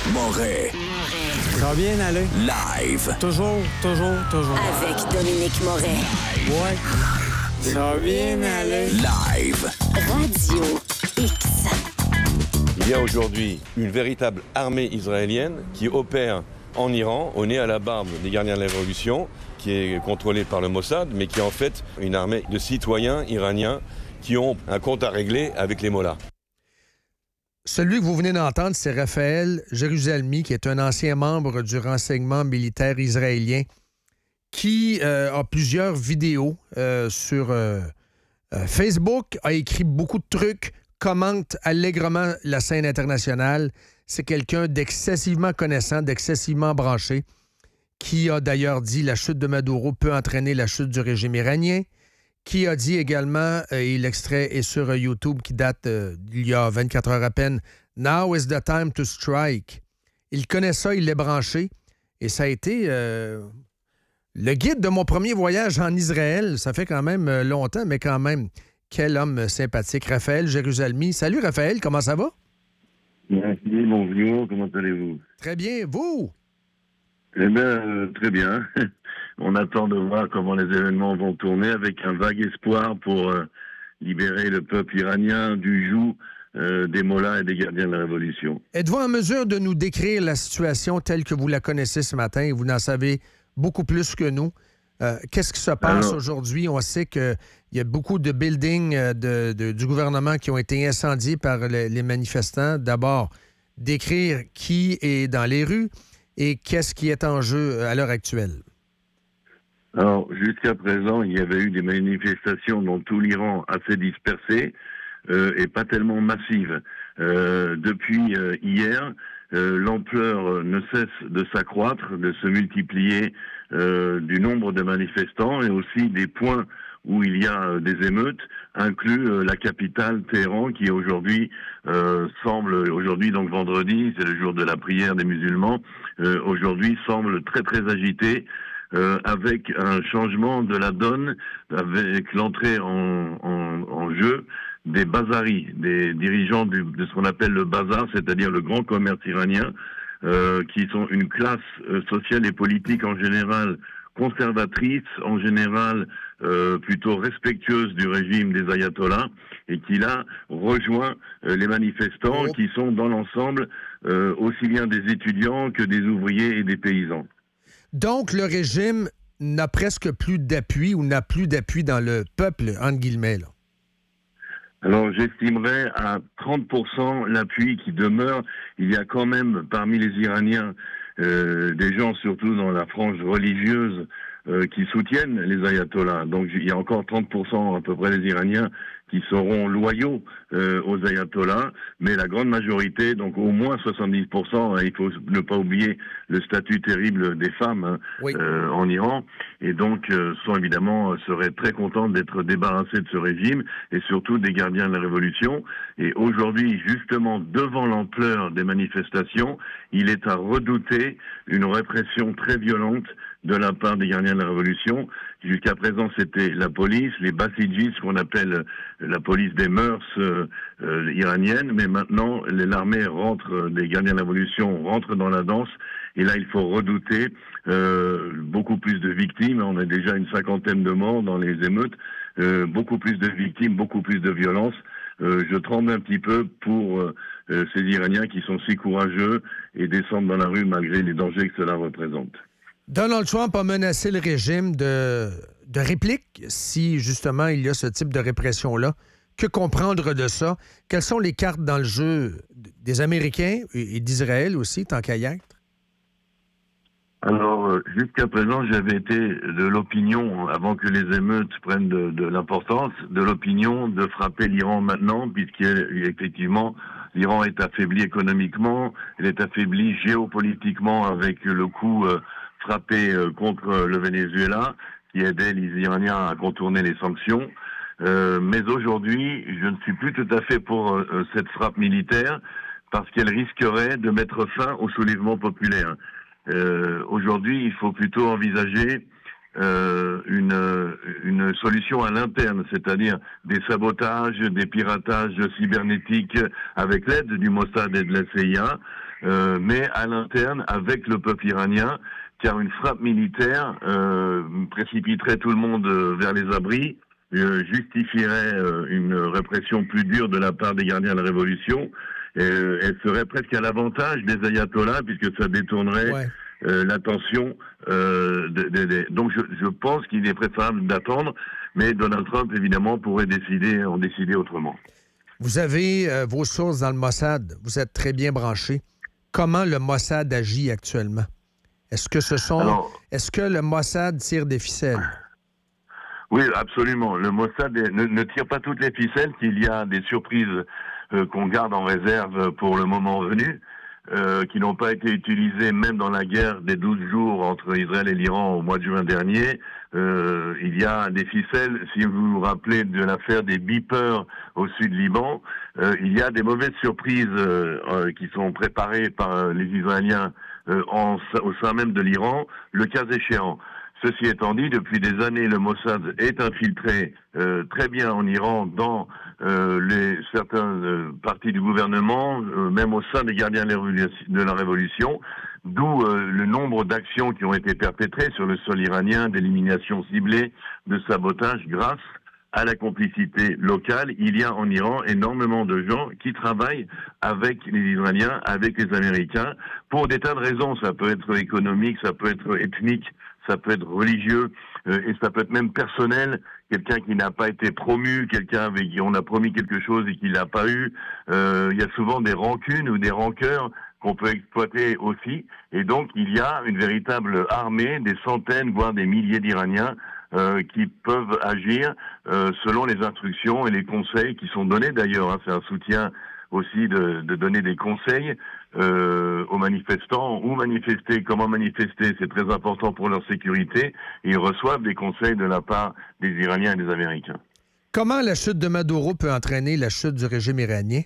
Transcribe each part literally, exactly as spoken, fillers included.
Moret. Ça va bien aller? Live. Toujours, toujours, toujours. Avec Dominique Moret. Ouais. Ça va bien aller? Live. Radio X. Il y a aujourd'hui une véritable armée israélienne qui opère en Iran, au nez à la barbe des gardiens de la Révolution, qui est contrôlée par le Mossad, mais qui est en fait une armée de citoyens iraniens qui ont un compte à régler avec les mollahs. Celui que vous venez d'entendre, c'est Raphaël Jérusalemi, qui est un ancien membre du renseignement militaire israélien, qui euh, a plusieurs vidéos euh, sur euh, euh, Facebook, a écrit beaucoup de trucs, commente allègrement la scène internationale. C'est quelqu'un d'excessivement connaissant, d'excessivement branché, qui a d'ailleurs dit la chute de Maduro peut entraîner la chute du régime iranien, qui a dit également, euh, et l'extrait est sur YouTube qui date euh, d'il y a vingt-quatre heures à peine, « Now is the time to strike ». Il connaît ça, il l'est branché, et ça a été euh, le guide de mon premier voyage en Israël. Ça fait quand même euh, longtemps, mais quand même, quel homme sympathique. Raphaël Jérusalemi. Salut Raphaël, comment ça va? Merci, bonjour, comment allez-vous? Très bien, vous? Eh bien, euh, très bien. On attend de voir comment les événements vont tourner avec un vague espoir pour euh, libérer le peuple iranien du joug euh, des mollahs et des gardiens de la Révolution. Êtes-vous en mesure de nous décrire la situation telle que vous la connaissez ce matin et vous en savez beaucoup plus que nous? Euh, qu'est-ce qui se passe Alors, aujourd'hui? On sait qu'il y a beaucoup de buildings euh, de, de, du gouvernement qui ont été incendiés par les, les manifestants. D'abord, décrire qui est dans les rues et qu'est-ce qui est en jeu à l'heure actuelle. Alors, jusqu'à présent, il y avait eu des manifestations dans tout l'Iran assez dispersées euh, et pas tellement massives. Euh, depuis euh, hier, euh, l'ampleur ne cesse de s'accroître, de se multiplier euh, du nombre de manifestants et aussi des points où il y a euh, des émeutes, inclus euh, la capitale Téhéran qui aujourd'hui euh, semble, aujourd'hui donc vendredi, c'est le jour de la prière des musulmans, euh, aujourd'hui semble très très agitée. Euh, avec un changement de la donne, avec l'entrée en, en, en jeu des bazaris, des dirigeants du, de ce qu'on appelle le bazar, c'est-à-dire le grand commerce iranien, euh, qui sont une classe euh, sociale et politique en général conservatrice, en général euh, plutôt respectueuse du régime des ayatollahs, et qui là rejoint euh, les manifestants oh. qui sont dans l'ensemble euh, aussi bien des étudiants que des ouvriers et des paysans. Donc, le régime n'a presque plus d'appui ou n'a plus d'appui dans le peuple, entre guillemets, là. Alors, j'estimerais à trente pour cent l'appui qui demeure. Il y a quand même, parmi les Iraniens, euh, des gens, surtout dans la frange religieuse, euh, qui soutiennent les ayatollahs. Donc, il y a encore trente pour cent à peu près des Iraniens qui seront loyaux euh, aux ayatollahs, mais la grande majorité, donc au moins soixante-dix pour cent, hein, il faut ne pas oublier le statut terrible des femmes hein, oui. euh, en Iran, et donc euh, sont évidemment, seraient très contents d'être débarrassés de ce régime, et surtout des gardiens de la Révolution. Et aujourd'hui, justement, devant l'ampleur des manifestations, il est à redouter une répression très violente de la part des gardiens de la Révolution. Jusqu'à présent, c'était la police, les Basijis, ce qu'on appelle la police des mœurs euh, euh, iraniennes, mais maintenant, l'armée rentre, des gardiens de la Révolution rentre dans la danse, et là, il faut redouter euh, beaucoup plus de victimes. On a déjà une cinquantaine de morts dans les émeutes, euh, beaucoup plus de victimes, beaucoup plus de violence. Euh, je tremble un petit peu pour euh, ces Iraniens qui sont si courageux et descendent dans la rue malgré les dangers que cela représente. Donald Trump a menacé le régime de, de réplique si, justement, il y a ce type de répression-là. Que comprendre de ça? Quelles sont les cartes dans le jeu des Américains et d'Israël aussi, tant qu'à y être? Alors, jusqu'à présent, j'avais été de l'opinion, avant que les émeutes prennent de, de l'importance, de l'opinion de frapper l'Iran maintenant, puisqu'effectivement, l'Iran est affaibli économiquement, elle est affaiblie géopolitiquement avec le coup euh, frappé euh, contre le Venezuela, qui aidait les Iraniens à contourner les sanctions. Euh, mais aujourd'hui, je ne suis plus tout à fait pour euh, cette frappe militaire, parce qu'elle risquerait de mettre fin au soulèvement populaire. Euh, aujourd'hui, il faut plutôt envisager euh, une, une solution à l'interne, c'est-à-dire des sabotages, des piratages cybernétiques avec l'aide du Mossad et de la C I A, euh, mais à l'interne avec le peuple iranien, car une frappe militaire euh, précipiterait tout le monde euh, vers les abris, euh, justifierait euh, une répression plus dure de la part des gardiens de la révolution, et euh, elle serait presque à l'avantage des ayatollahs, puisque ça détournerait Ouais. euh, l'attention. Euh, de, de, de... Donc je, je pense qu'il est préférable d'attendre, mais Donald Trump, évidemment, pourrait décider, en décider autrement. Vous avez euh, vos sources dans le Mossad. Vous êtes très bien branchés. Comment le Mossad agit actuellement? Est-ce que ce sont... Alors, Est-ce que le Mossad tire des ficelles? oui, absolument. Le Mossad est- ne, ne tire pas toutes les ficelles, qu'il y a des surprises euh, qu'on garde en réserve pour le moment venu, euh, qui n'ont pas été utilisées même dans la guerre des douze jours entre Israël et l'Iran au mois de juin dernier. Euh, il y a des ficelles, si vous vous rappelez de l'affaire des beepers au sud Liban, euh, il y a des mauvaises surprises euh, euh, qui sont préparées par euh, les Israéliens euh, en, au sein même de l'Iran, le cas échéant. Ceci étant dit, depuis des années, le Mossad est infiltré euh, très bien en Iran dans euh, les certaines euh, parties du gouvernement, euh, même au sein des gardiens de la révolution, de la révolution d'où euh, le nombre d'actions qui ont été perpétrées sur le sol iranien, d'élimination ciblée, de sabotage, grâce à la complicité locale. Il y a en Iran énormément de gens qui travaillent avec les Israéliens, avec les Américains, pour des tas de raisons. Ça peut être économique, ça peut être ethnique, ça peut être religieux, euh, et ça peut être même personnel. Quelqu'un qui n'a pas été promu, quelqu'un avec qui on a promis quelque chose et qui l'a pas eu. Euh, il y a souvent des rancunes ou des rancœurs qu'on peut exploiter aussi. Et donc, il y a une véritable armée, des centaines, voire des milliers d'Iraniens euh, qui peuvent agir euh, selon les instructions et les conseils qui sont donnés d'ailleurs. Hein. C'est un soutien aussi de, de donner des conseils euh, aux manifestants, où manifester, comment manifester, c'est très important pour leur sécurité, et ils reçoivent des conseils de la part des Iraniens et des Américains. Comment la chute de Maduro peut entraîner la chute du régime iranien?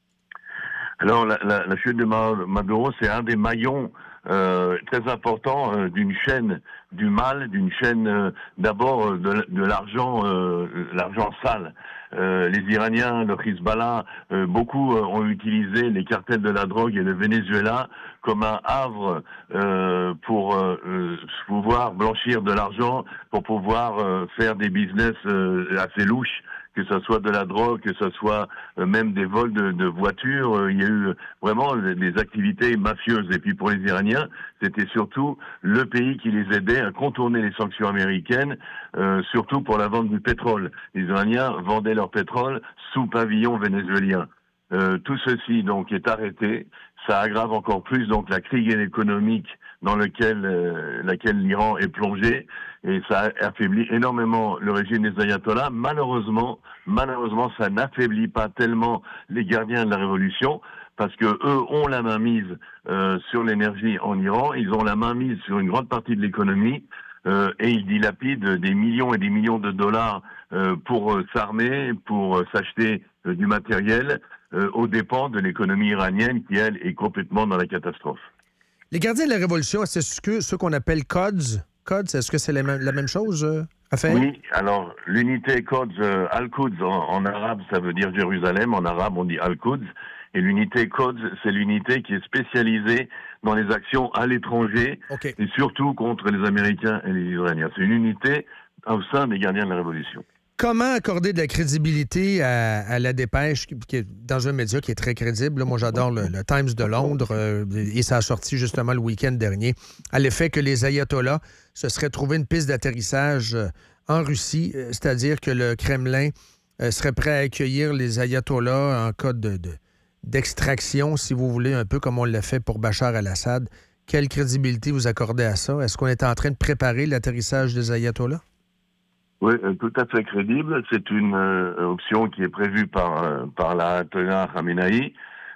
Alors, la, la, la chute de Maduro, c'est un des maillons euh, très importants euh, d'une chaîne du mal, d'une chaîne euh, d'abord euh, de, de l'argent, euh, l'argent sale. Euh, les Iraniens, le Hezbollah, euh, beaucoup euh, ont utilisé les cartels de la drogue et le Venezuela comme un havre euh, pour euh, euh, pouvoir blanchir de l'argent, pour pouvoir euh, faire des business euh, assez louches, que ce soit de la drogue, que ce soit euh, même des vols de, de voitures. Euh, il y a eu vraiment des activités mafieuses. Et puis pour les Iraniens, c'était surtout le pays qui les aidait à contourner les sanctions américaines, euh, surtout pour la vente du pétrole. Les Iraniens vendaient leur pétrole sous pavillon vénézuélien. Euh, tout ceci donc est arrêté. Ça aggrave encore plus donc la crise économique dans lequel, euh, laquelle l'Iran est plongé, et ça affaiblit énormément le régime des ayatollahs. Malheureusement, malheureusement, ça n'affaiblit pas tellement les gardiens de la révolution, parce que eux ont la main mise euh, sur l'énergie en Iran, ils ont la main mise sur une grande partie de l'économie, euh, et ils dilapident des millions et des millions de dollars euh, pour euh, s'armer, pour euh, s'acheter euh, du matériel, euh, aux dépens de l'économie iranienne qui, elle, est complètement dans la catastrophe. Les gardiens de la Révolution, c'est ce que ceux qu'on appelle Quds. Quds, est-ce que c'est la même, la même chose, euh, Raphaël? Oui, alors l'unité Quds, euh, Al-Quds en, en arabe, ça veut dire Jérusalem. En arabe, on dit Al-Quds. Et l'unité Quds, c'est l'unité qui est spécialisée dans les actions à l'étranger, Okay. et surtout contre les Américains et les Israéliens. C'est une unité au sein des gardiens de la Révolution. Comment accorder de la crédibilité à, à la dépêche, qui, qui est dans un média qui est très crédible? Là, moi, j'adore le, le Times de Londres, euh, et ça a sorti justement le week-end dernier, à l'effet que les ayatollahs se seraient trouvé une piste d'atterrissage euh, en Russie, euh, c'est-à-dire que le Kremlin euh, serait prêt à accueillir les ayatollahs en cas de, de, d'extraction, si vous voulez, un peu comme on l'a fait pour Bachar al-Assad. Quelle crédibilité vous accordez à ça? Est-ce qu'on est en train de préparer l'atterrissage des ayatollahs? Oui, euh, tout à fait crédible. C'est une euh, option qui est prévue par euh, par l'ayatollah Khamenei.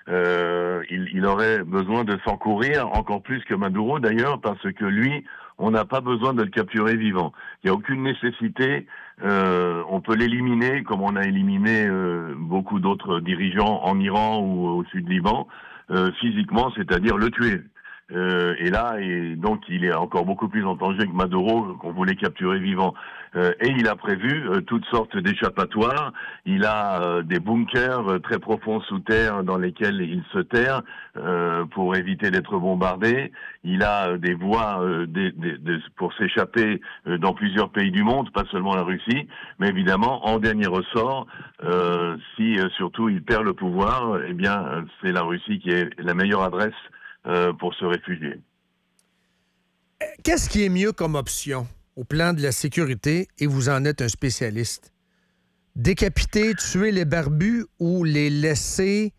Euh, il, il aurait besoin de s'encourir encore plus que Maduro, d'ailleurs, parce que lui, on n'a pas besoin de le capturer vivant. Il n'y a aucune nécessité. Euh, on peut l'éliminer, comme on a éliminé euh, beaucoup d'autres dirigeants en Iran ou au sud Liban, euh, physiquement, c'est-à-dire le tuer. Euh, et là, et donc, il est encore beaucoup plus en danger que Maduro, qu'on voulait capturer vivant. Euh, et il a prévu euh, toutes sortes d'échappatoires. Il a euh, des bunkers euh, très profonds sous terre dans lesquels il se terre euh, pour éviter d'être bombardé. Il a euh, des voies euh, des, des, des, pour s'échapper euh, dans plusieurs pays du monde, pas seulement la Russie. Mais évidemment, en dernier ressort, euh, si euh, surtout il perd le pouvoir, eh bien, c'est la Russie qui est la meilleure adresse euh, pour se réfugier. Qu'est-ce qui est mieux comme option au plan de la sécurité, et vous en êtes un spécialiste? Décapiter, tuer les barbus ou les laisser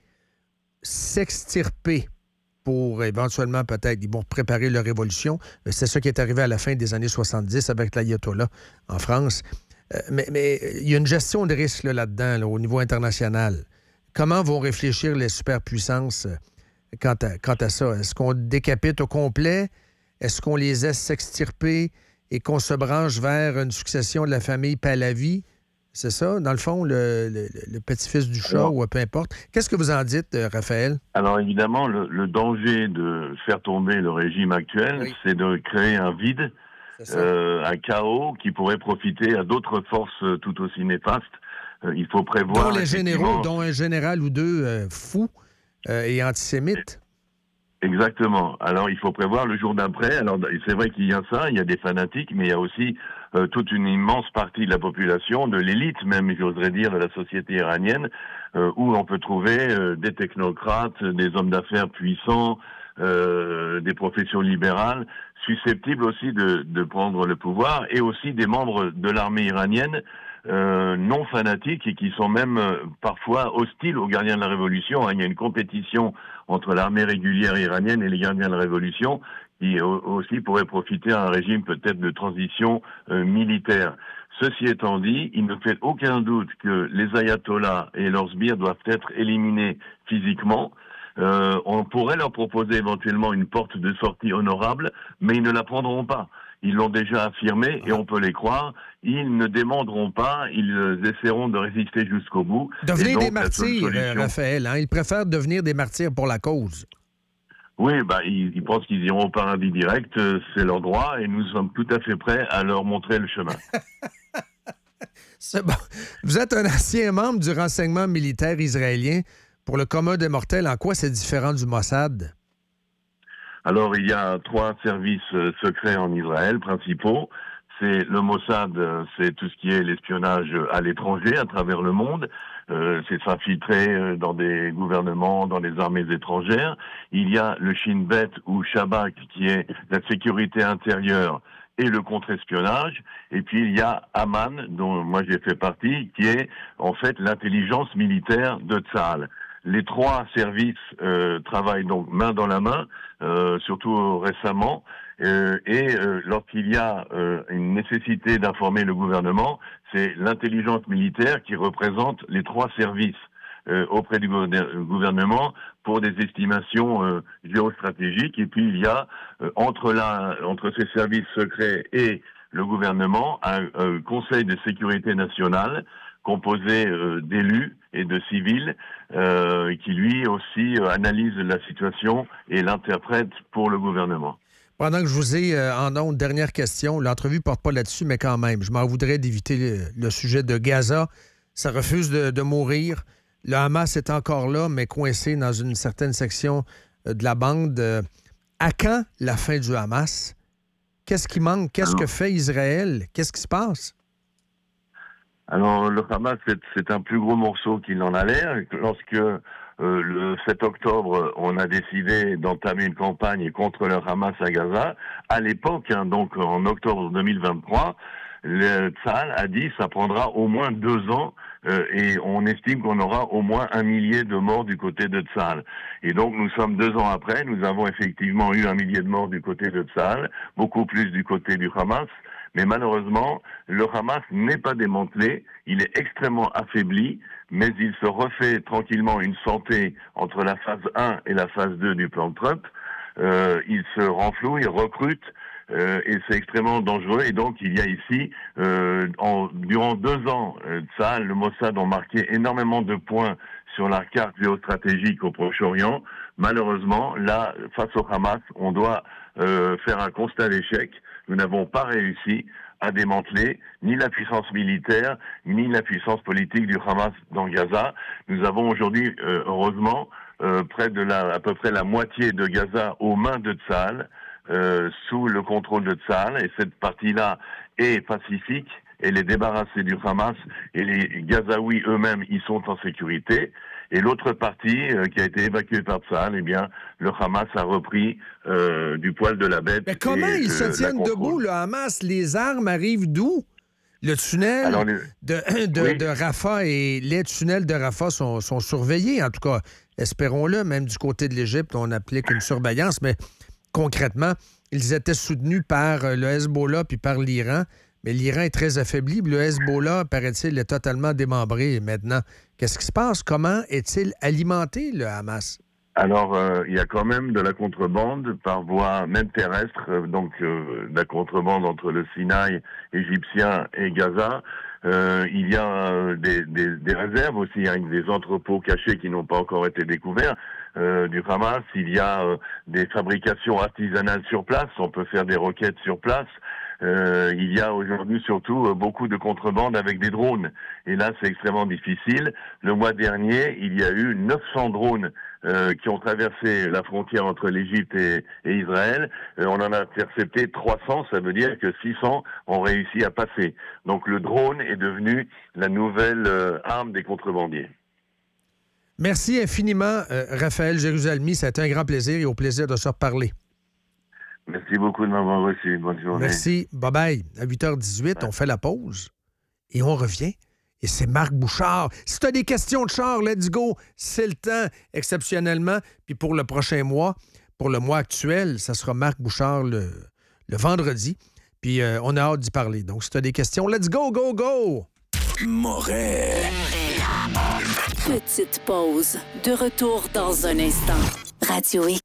s'extirper pour éventuellement peut-être, ils vont préparer leur révolution. C'est ça qui est arrivé à la fin des années soixante-dix avec l'ayatollah en France. Euh, mais, mais il y a une gestion de risque là, là-dedans, là, au niveau international. Comment vont réfléchir les superpuissances quant à, quant à ça? Est-ce qu'on décapite au complet? Est-ce qu'on les laisse s'extirper et qu'on se branche vers une succession de la famille Pahlavi? C'est ça, dans le fond, le, le, le petit-fils du chat, alors, ou peu importe. Qu'est-ce que vous en dites, Raphaël? Alors, évidemment, le, le danger de faire tomber le régime actuel, oui, c'est de créer un vide, euh, un chaos qui pourrait profiter à d'autres forces tout aussi néfastes. Euh, il faut prévoir... Dont les généraux, dont un général ou deux euh, fous euh, et antisémites. Exactement. Alors, il faut prévoir le jour d'après. Alors, c'est vrai qu'il y a ça, il y a des fanatiques, mais il y a aussi euh, toute une immense partie de la population, de l'élite même, j'oserais dire, de la société iranienne, euh, où on peut trouver euh, des technocrates, des hommes d'affaires puissants, euh, des professions libérales, susceptibles aussi de, de prendre le pouvoir, et aussi des membres de l'armée iranienne Euh, non fanatiques et qui sont même euh, parfois hostiles aux gardiens de la Révolution. Hein. Il y a une compétition entre l'armée régulière iranienne et les gardiens de la Révolution qui au- aussi pourrait profiter à un régime peut-être de transition euh, militaire. Ceci étant dit, il ne fait aucun doute que les ayatollahs et leurs sbires doivent être éliminés physiquement. Euh, on pourrait leur proposer éventuellement une porte de sortie honorable, mais ils ne la prendront pas. Ils l'ont déjà affirmé et on peut les croire. Ils ne démenteront pas, ils essaieront de résister jusqu'au bout. Devenir donc, des martyrs, solution... Raphaël. Hein? Ils préfèrent devenir des martyrs pour la cause. Oui, bah, ils, ils pensent qu'ils iront au paradis direct. C'est leur droit et nous sommes tout à fait prêts à leur montrer le chemin. C'est bon. Vous êtes un ancien membre du renseignement militaire israélien. Pour le commun des mortels, en quoi c'est différent du Mossad? Alors, il y a trois services euh, secrets en Israël, principaux. C'est le Mossad, euh, c'est tout ce qui est l'espionnage à l'étranger, à travers le monde. Euh, c'est s'infiltrer euh, dans des gouvernements, dans les armées étrangères. Il y a le Shin Bet ou Shabak, qui est la sécurité intérieure et le contre-espionnage. Et puis, il y a Aman, dont moi j'ai fait partie, qui est en fait l'intelligence militaire de Tzahal. Les trois services euh, travaillent donc main dans la main, euh, surtout récemment, euh, et euh, lorsqu'il y a euh, une nécessité d'informer le gouvernement, c'est l'intelligence militaire qui représente les trois services euh, auprès du gouvernement pour des estimations euh, géostratégiques. Et puis il y a euh, entre la, entre ces services secrets et le gouvernement un, un conseil de sécurité nationale composé euh, d'élus et de civils, euh, qui lui aussi euh, analyse la situation et l'interprète pour le gouvernement. Pendant que je vous ai euh, en ondes, dernière question, l'entrevue ne porte pas là-dessus, mais quand même, je m'en voudrais d'éviter le, le sujet de Gaza. Ça refuse de, de mourir. Le Hamas est encore là, mais coincé dans une certaine section euh, de la bande. Euh, à quand la fin du Hamas? Qu'est-ce qui manque? Qu'est-ce Alors, que fait Israël? Qu'est-ce qui se passe? Alors, le Hamas, c'est, c'est un plus gros morceau qu'il n'en a l'air. Lorsque, euh, le sept octobre, on a décidé d'entamer une campagne contre le Hamas à Gaza, à l'époque, hein, donc en octobre deux mille vingt-trois, le Tzahal a dit que ça prendra au moins deux ans euh, et on estime qu'on aura au moins un millier de morts du côté de Tzahal. Et donc, nous sommes deux ans après, nous avons effectivement eu un millier de morts du côté de Tzahal, beaucoup plus du côté du Hamas. Mais malheureusement, le Hamas n'est pas démantelé, il est extrêmement affaibli, mais il se refait tranquillement une santé entre la phase un et la phase deux du plan Trump. Euh, il se renfloue, il recrute, euh, et c'est extrêmement dangereux. Et donc, il y a ici, euh, en, durant deux ans, euh, Tzahal, le Mossad ont marqué énormément de points sur la carte géostratégique au Proche-Orient. malheureusement, là, face au Hamas, on doit euh, faire un constat d'échec. Nous n'avons pas réussi à démanteler ni la puissance militaire, ni la puissance politique du Hamas dans Gaza. Nous avons aujourd'hui, euh, heureusement, euh, près de la, à peu près la moitié de Gaza aux mains de Tsahal, euh, sous le contrôle de Tsahal, et cette partie-là est pacifique. Et les débarrasser du Hamas, et les Gazaouis eux-mêmes, ils sont en sécurité. Et l'autre partie, euh, qui a été évacuée par Tsahal, eh bien, le Hamas a repris euh, du poil de la bête. Mais comment et, ils euh, se tiennent debout, le Hamas? Les armes arrivent d'où? Le tunnel Alors, les... de, de, oui. de Rafah et les tunnels de Rafah sont, sont surveillés, en tout cas, espérons-le, même du côté de l'Égypte, on applique une surveillance, mais concrètement, ils étaient soutenus par le Hezbollah puis par l'Iran. Mais l'Iran est très affaibli. Le Hezbollah, paraît-il, est totalement démembré maintenant. Qu'est-ce qui se passe? Comment est-il alimenté, le Hamas? Alors, euh, il y a quand même de la contrebande par voie même terrestre, euh, donc euh, de la contrebande entre le Sinaï égyptien et Gaza. Euh, il y a euh, des, des, des réserves aussi, hein, des entrepôts cachés qui n'ont pas encore été découverts euh, du Hamas. Il y a euh, des fabrications artisanales sur place. On peut faire des roquettes sur place. Euh, il y a aujourd'hui surtout euh, beaucoup de contrebande avec des drones. Et là, c'est extrêmement difficile. Le mois dernier, il y a eu neuf cents drones euh, qui ont traversé la frontière entre l'Égypte et, et Israël. Euh, on en a intercepté trois cents, ça veut dire que six cents ont réussi à passer. Donc le drone est devenu la nouvelle euh, arme des contrebandiers. Merci infiniment, euh, Raphaël Jérusalemi. Ça a été un grand plaisir et au plaisir de se reparler. Merci beaucoup de m'avoir reçu. Bonne journée. Merci. Bye-bye. À huit heures dix-huit, on fait la pause et on revient. Et c'est Marc Bouchard. Si tu as des questions de char, let's go. C'est le temps, exceptionnellement. Puis pour le prochain mois, pour le mois actuel, ça sera Marc Bouchard le, le vendredi. Puis euh, on a hâte d'y parler. Donc, si tu as des questions, let's go, go, go! Moret. Petite pause. De retour dans un instant. Radio X.